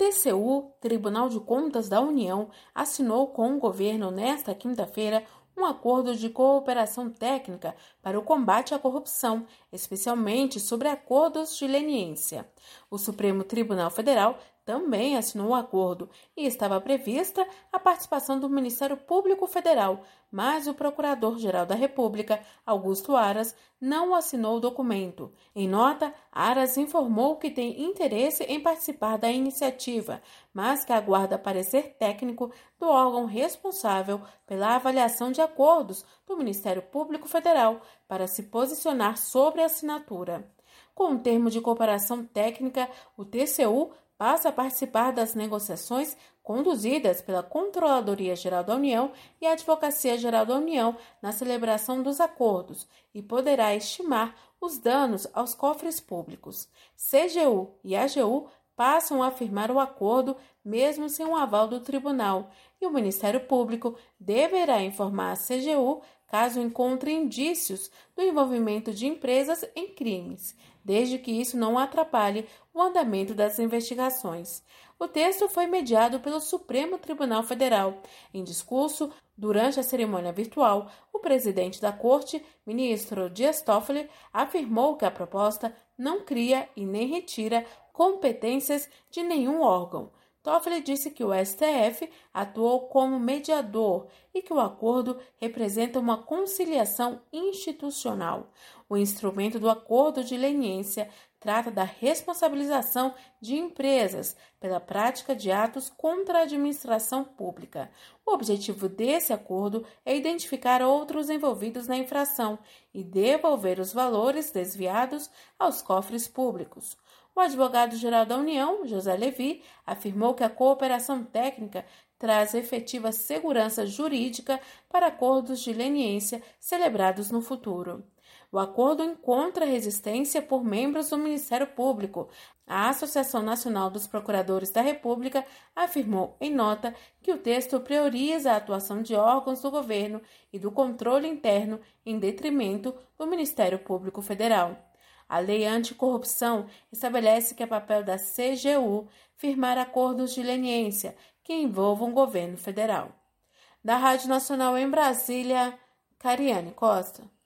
TCU, Tribunal de Contas da União, assinou com o governo nesta quinta-feira um acordo de cooperação técnica para o combate à corrupção, especialmente sobre acordos de leniência. O Supremo Tribunal Federal também assinou o acordo e estava prevista a participação do Ministério Público Federal, mas o Procurador-Geral da República, Augusto Aras, não assinou o documento. Em nota, Aras informou que tem interesse em participar da iniciativa, mas que aguarda parecer técnico do órgão responsável pela avaliação de acordos do Ministério Público Federal para se posicionar sobre a assinatura. Com o termo de cooperação técnica, o TCU passa a participar das negociações conduzidas pela Controladoria Geral da União e a Advocacia Geral da União na celebração dos acordos e poderá estimar os danos aos cofres públicos. CGU e AGU passam a firmar o acordo mesmo sem o aval do tribunal, e o Ministério Público deverá informar a CGU caso encontre indícios do envolvimento de empresas em crimes, desde que isso não atrapalhe o andamento das investigações. O texto foi mediado pelo Supremo Tribunal Federal. Em discurso, durante a cerimônia virtual, o presidente da Corte, ministro Dias Toffoli, afirmou que a proposta não cria e nem retira competências de nenhum órgão. Toffoli disse que o STF atuou como mediador e que o acordo representa uma conciliação institucional. O instrumento do acordo de leniência trata da responsabilização de empresas pela prática de atos contra a administração pública. O objetivo desse acordo é identificar outros envolvidos na infração e devolver os valores desviados aos cofres públicos. O advogado-geral da União, José Levi, afirmou que a cooperação técnica traz efetiva segurança jurídica para acordos de leniência celebrados no futuro. O acordo encontra resistência por membros do Ministério Público. A Associação Nacional dos Procuradores da República afirmou em nota que o texto prioriza a atuação de órgãos do governo e do controle interno em detrimento do Ministério Público Federal. A Lei Anticorrupção estabelece que é papel da CGU firmar acordos de leniência que envolvam o governo federal. Da Rádio Nacional em Brasília, Cariane Costa.